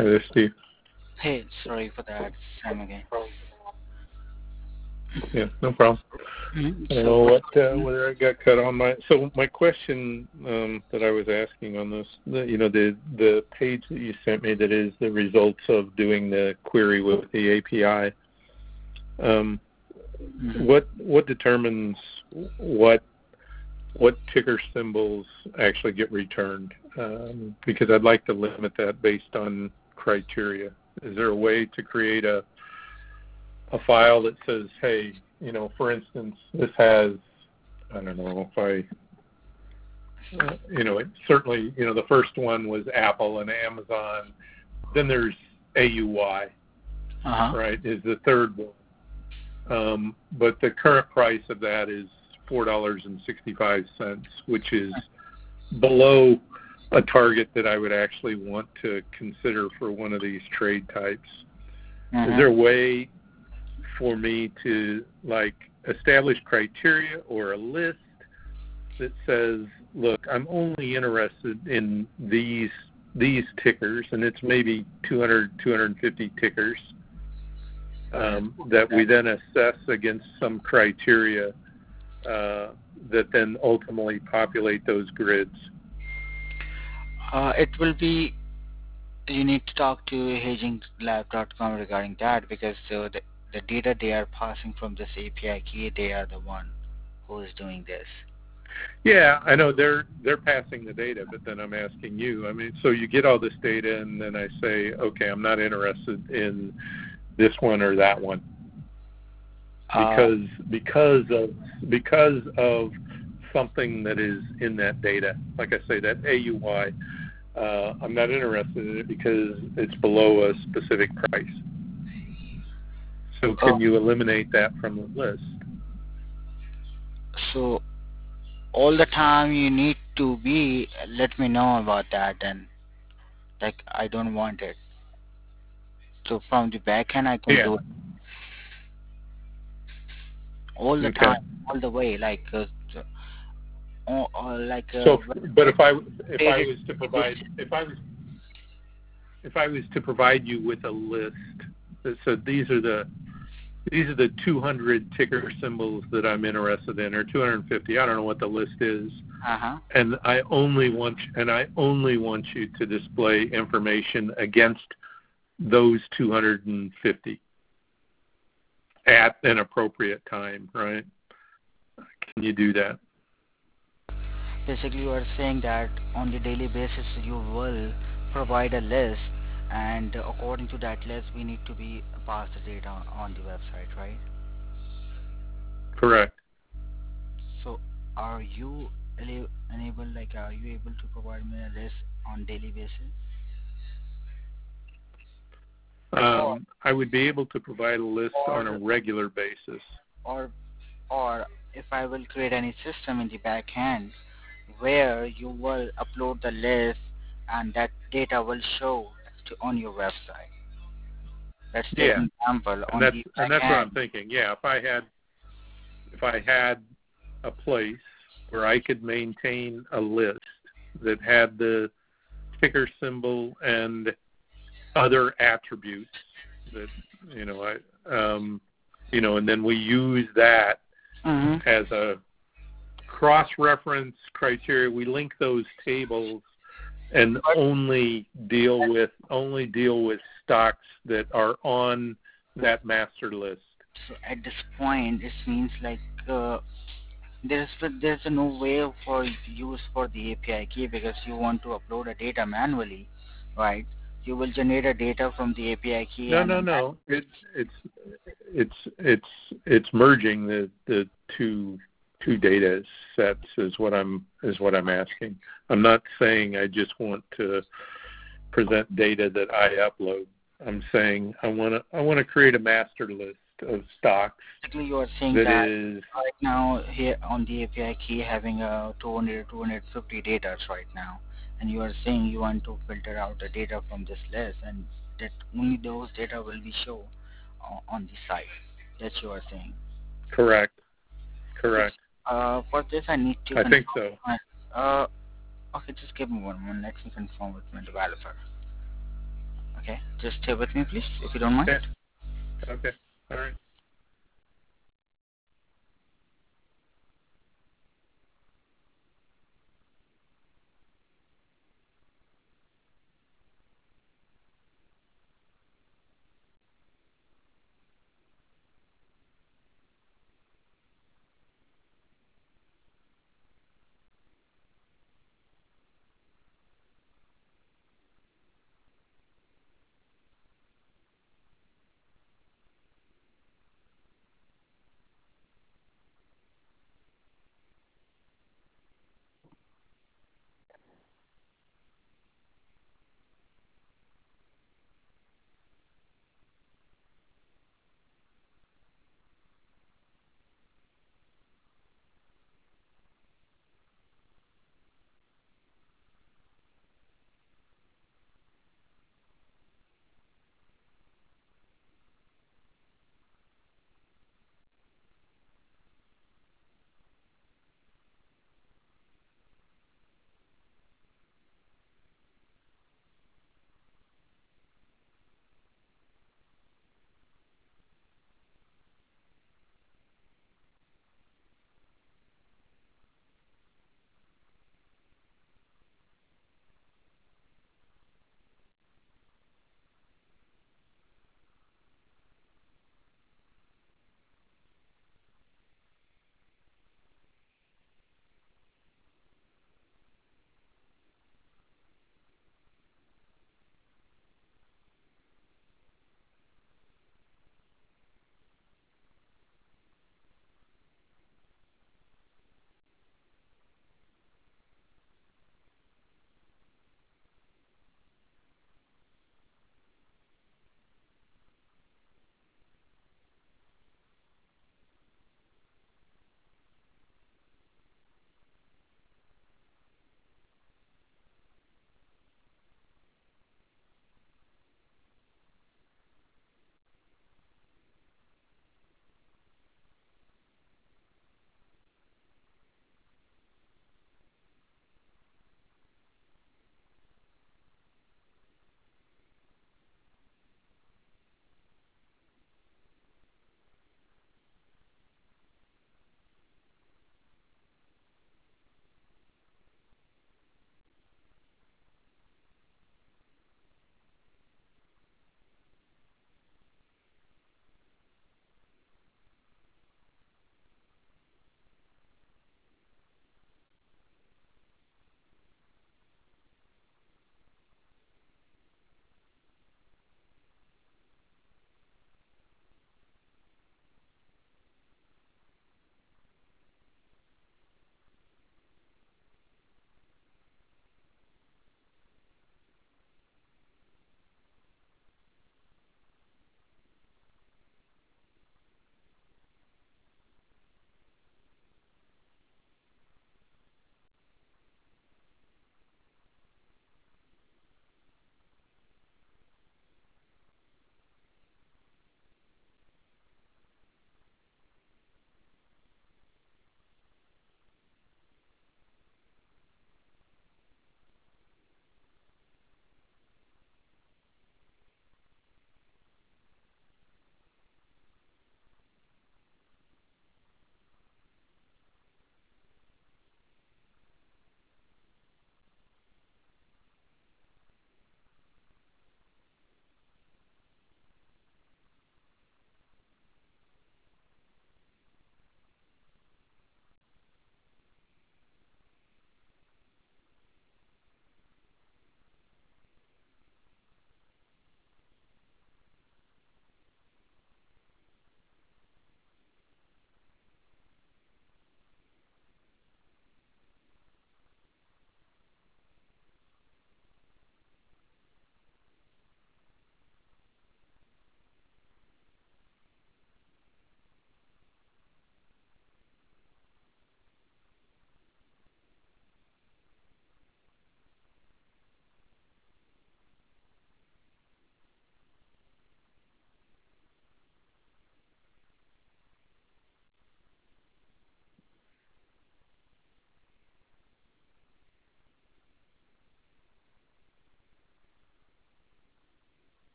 Hi there, Steve. Hey, sorry for that, Sam again. Yeah, no problem. I don't So, know whether I got cut on my question that I was asking on this, the page that you sent me that is the results of doing the query with the API. What determines what ticker symbols actually get returned? Because I'd like to limit that based on criteria. Is there a way to create a file that says, hey, for instance, this has, I don't know if it certainly, the first one was Apple and Amazon. Then there's AUY, right, is the third one. But the current price of that is $4.65, which is below a target that I would actually want to consider for one of these trade types. Is there a way for me to establish criteria or a list that says, look, I'm only interested in these tickers, and it's maybe 200, 250 tickers that we then assess against some criteria that then ultimately populate those grids? it will be, you need to talk to hedginglab.com regarding that, because the data they are passing from this API key, they are the one who is doing this. Yeah, I know they're passing the data, but then I'm asking you. I mean, so you get all this data, and then I say, okay, I'm not interested in this one or that one because of something that is in that data. Like I say, that AUY, I'm not interested in it because it's below a specific price. So can you eliminate that from the list? So all the time you need to let me know about that, and I don't want it. So from the back end I can do it all the time, all the way, but if I was to provide you with a list that said these are the 200 ticker symbols that I'm interested in, or 250, I don't know what the list is, and I only want you to display information against those 250 at an appropriate time, right? Can you do that? Basically, you are saying that on the daily basis you will provide a list, and according to that list we need to pass the data on the website, right? Correct. So are you are you able to provide me a list on daily basis? I would be able to provide a list on a regular basis. Or if I will create any system in the back end where you will upload the list and that data will show on your website. Let's take an example. And that's what I'm thinking. Yeah, if I had a place where I could maintain a list that had the ticker symbol and other attributes that and then we use that as a cross-reference criteria. We link those tables and only deal with stocks that are on that master list. So at this point, it means there's no way for use for the API key, because you want to upload a data manually, right? You will generate a data from the API key. No. It's merging the two data sets is what I'm asking. I'm not saying I just want to present data that I upload. I'm saying I want to create a master list of stocks. Basically, you are saying that right now here on the API key having 200 250 data right now, and you are saying you want to filter out the data from this list, and that only those data will be shown on the site. That you are saying. Correct. For this, I need to. I think so. Okay, just give me 1 moment. Let me confirm with my developer. Okay, just stay with me, please, if you don't mind. Okay. Okay. All right.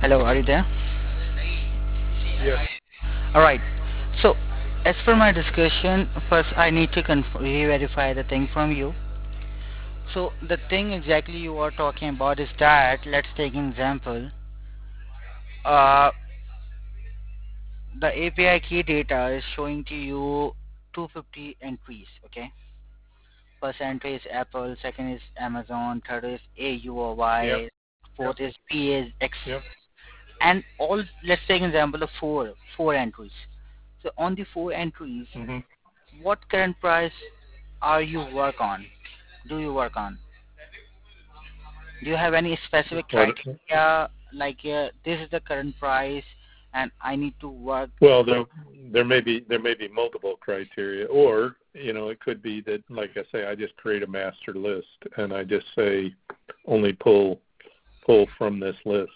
Hello, are you there? Yes. All right. So, as per my discussion, first I need to re-verify the thing from you. So, the thing exactly you are talking about is that, let's take an example. Uh, the API key data is showing to you 250 entries, okay? First entry is Apple, second is Amazon, third is Yep. AUOY, fourth is PAX, Yep. and all, let's take an example of four entries. So on the four entries, Hmm. what current price are you work on? Do you work on? Do you have any specific What? criteria like this is the current price and I need to work? Well, there may be multiple criteria, or it could be that, like I say, I just create a master list and I just say only pull from this list.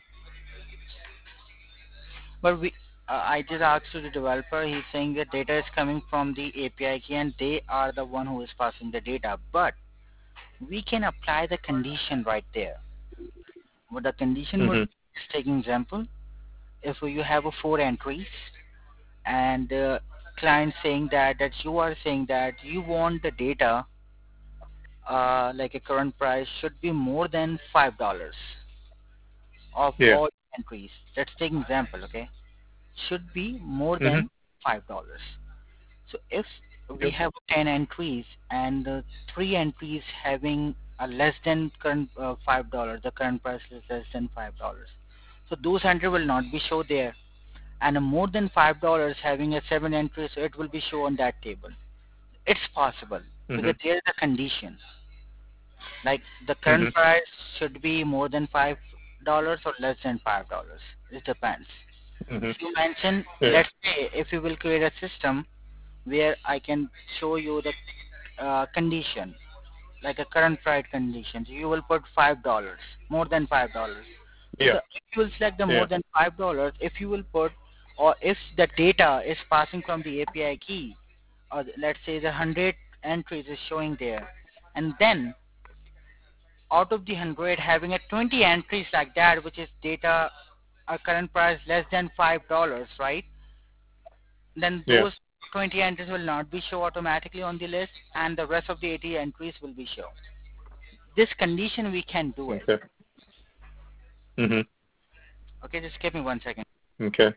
But I just asked to the developer. He's saying that data is coming from the API key and they are the one who is passing the data. But we can apply the condition right there. What the condition would Hmm. be, just take an example. If you have a four entries and the client saying that you are saying that you want the data like a current price should be more than $5 of Yeah. all entries. Let's take an example, okay? Should be more Hmm. than $5. So if we Yep. have 10 entries and three entries having a less than current $5, the current price is less than $5. So those entries will not be shown there. And a more than $5 having a seven entries, so it will be shown on that table. It's possible Hmm. because there is a condition. Like the Hmm. current price should be more than $5 or less than $5. It depends. Hmm. You mentioned, Yeah. let's say, if you will create a system where I can show you the condition, like a current price condition. So you will put $5, more than $5. So Yeah. if you will select the more Yeah. than $5, if you will put, or if the data is passing from the API key, or let's say the 100 entries is showing there, and then out of the 100 having a 20 entries like that, which is data a current price less than $5, right? Then Yeah. those 20 entries will not be shown automatically on the list and the rest of the 80 entries will be shown. This condition we can do it. Okay. Hmm. Okay, just give me 1 second. Okay.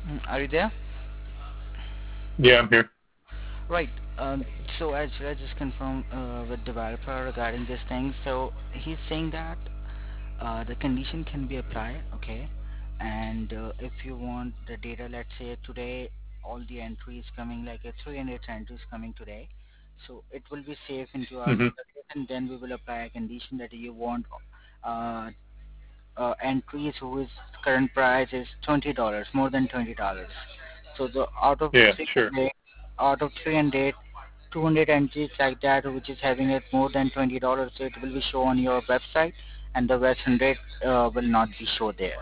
Are you there? Yeah, I'm here. Right. So as I just confirmed with developer regarding this thing, so he's saying that the condition can be applied, okay? And if you want the data, let's say today all the entries coming like a 300 entries coming today, so it will be saved into our Hmm. database, and then we will apply a condition that you want uh, entries whose current price is $20, more than $20. So the Yeah, sure. out of 300, 200 entries like that which is having it more than $20, so it will be shown on your website, and the rest 100 will not be shown there.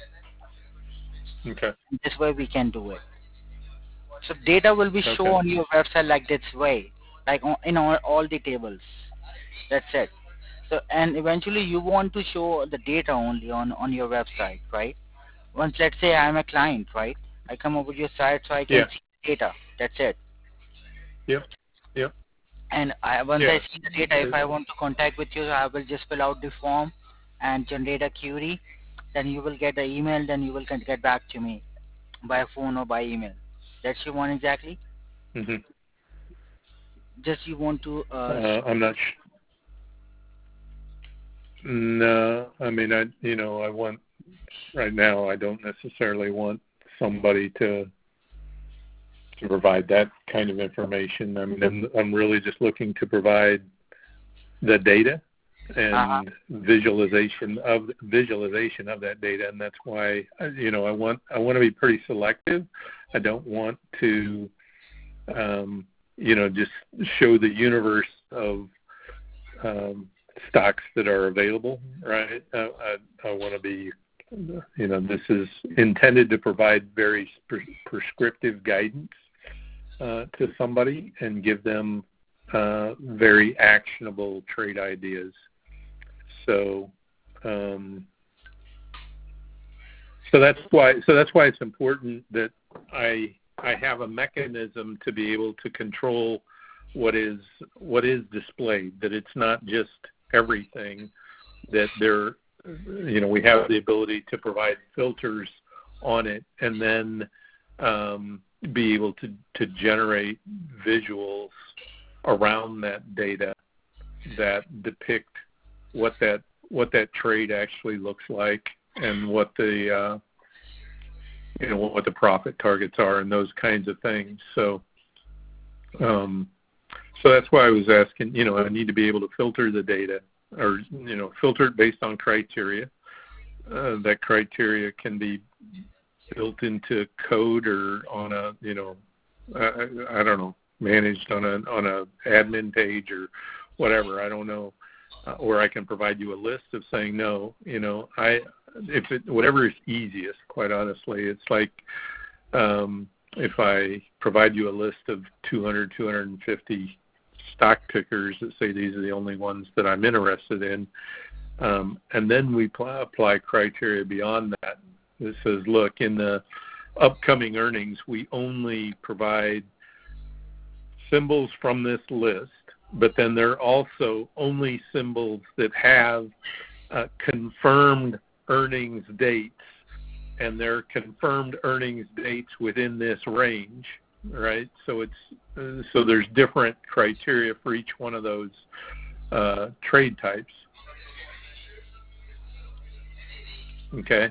Okay. This way we can do it. So data will be shown Okay. on your website like this way, like in all the tables. That's it. So and eventually you want to show the data only on your website, right? Once let's say I'm a client, right? I come over your site so I can Yeah. see data. That's it. Yep. Yep. And once I Yes. see the data, if I want to contact with you, I will just fill out the form and generate a query. Then you will get the email. Then you will get back to me by phone or by email. That's you want exactly. Hmm. Just you want to. I'm not. No, I mean, I want right now. I don't necessarily want somebody to provide that kind of information. I mean, I'm really just looking to provide the data and visualization of that data, and that's why I want to be pretty selective. I don't want to just show the universe of stocks that are available, right? I want to be, this is intended to provide very prescriptive guidance to somebody and give them very actionable trade ideas. So that's why it's important that I have a mechanism to be able to control what is displayed, that it's not just everything, that we have the ability to provide filters on it, and then be able to generate visuals around that data that depict what that trade actually looks like, and what the what the profit targets are, and those kinds of things. So that's why I was asking. I need to be able to filter the data, or filter it based on criteria. That criteria can be built into code, or on a I don't know, managed on a admin page or whatever. I don't know, or I can provide you a list of saying no. Whatever is easiest. Quite honestly, it's like if I provide you a list of 250 stock pickers that say these are the only ones that I'm interested in, and then we apply criteria beyond that. This says, look, in the upcoming earnings, we only provide symbols from this list, but then there are also only symbols that have confirmed earnings dates, and they're confirmed earnings dates within this range, right? So there's different criteria for each one of those trade types. Okay.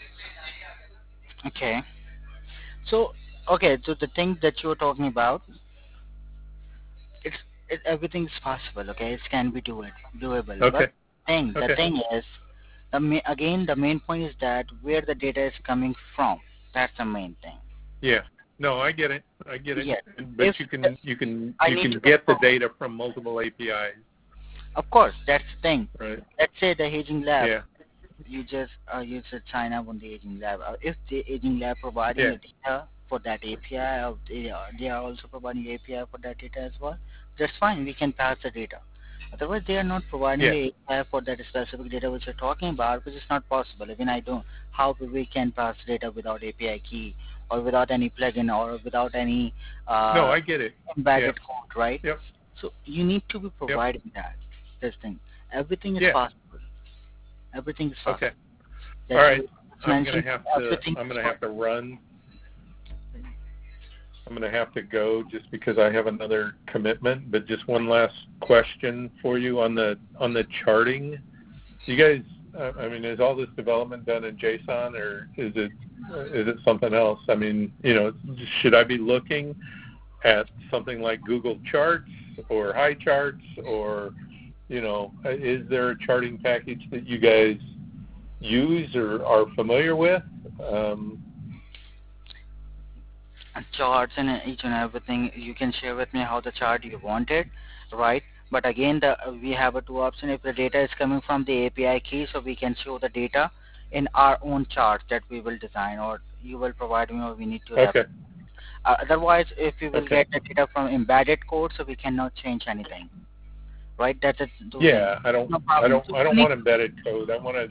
Okay. So the thing that you're talking about, everything is possible. Okay, it can be doable. Okay. But the thing is, the main point is that where the data is coming from. That's the main thing. Yeah. No, I get it. Yeah. But you can get the data from multiple APIs. Of course, that's the thing. Right. Let's say the Aging Lab. Yeah. You just use a sign up on the Aging Lab. If the Aging Lab providing the data for that API, or they are also providing API for that data as well, that's fine. We can pass the data. Otherwise, they are not providing the API for that specific data which you're talking about, which is not possible. Even I don't. How we can pass data without API key, or without any plugin, or without any no, I get it. Embedded code, right? Yep. So you need to be providing this thing. Everything is possible. Everything is possible. Okay. All right. I'm gonna have to run. I'm going to have to go just because I have another commitment. But just one last question for you on the charting. You guys, I mean, is all this development done in JSON, or is it something else? I mean, should I be looking at something like Google Charts or HighCharts, or is there a charting package that you guys use or are familiar with? Charts and each and everything, you can share with me how the chart you wanted, right? But again, we have a two option. If the data is coming from the API key, so we can show the data in our own charts that we will design, or you will provide me, or we need to Okay. Otherwise, if we will get the data from embedded code, so we cannot change anything, right? That's it. Yeah, I don't want embedded code. I want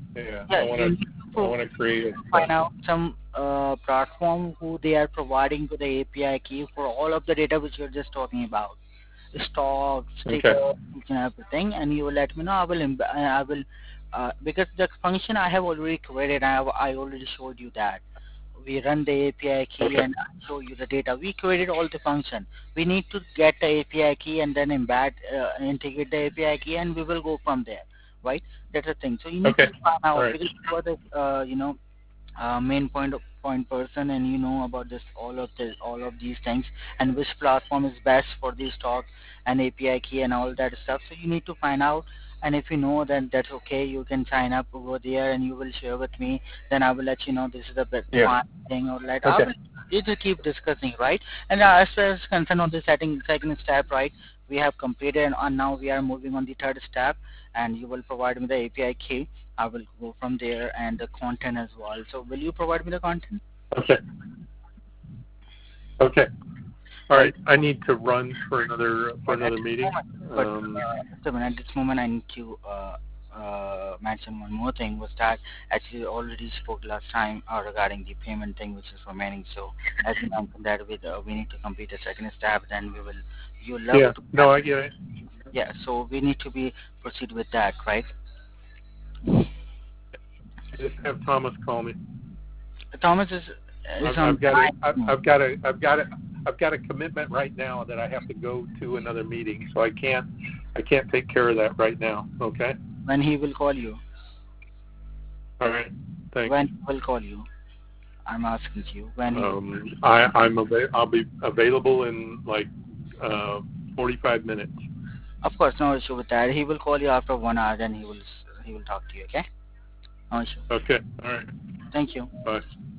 to create find out some platform who they are providing to the API key for all of the data which you're just talking about, stock, sticker, each and everything, and you will let me know. I will because the function I have already created. I already showed you that. We run the API key and show you the data. We created all the function. We need to get the API key and then integrate the API key, and we will go from there, right? That's the thing. So you need to find out because you are the main point person, and you know about all of these things, and which platform is best for the stock and API key and all that stuff. So you need to find out. And if you know, then that's okay. You can sign up over there, and you will share with me. Then I will let you know this is the best thing, or like I will just keep discussing, right? And as far as concerned on the second step, right? We have completed, and now we are moving on the third step. And you will provide me the API key. I will go from there, and the content as well. So will you provide me the content? Okay. All right. I need to run for another meeting. But at this moment, I need to mention one more thing. Was that actually already spoke last time regarding the payment thing, which is remaining. So as you mentioned that we need to complete the second step, then we will. You love to. No, I get it. Yeah. So we need to proceed with that, right? Just have Thomas call me. Thomas is I've got a commitment right now that I have to go to another meeting, so I can't take care of that right now. Okay. When he will call you? All right. Thanks. When he will call you? I'm asking you when he. I'll be available in like 45 minutes. Of course, no issue with that. He will call you after 1 hour, then he will talk to you. Okay. No issue. Okay. All right. Thank you. Bye.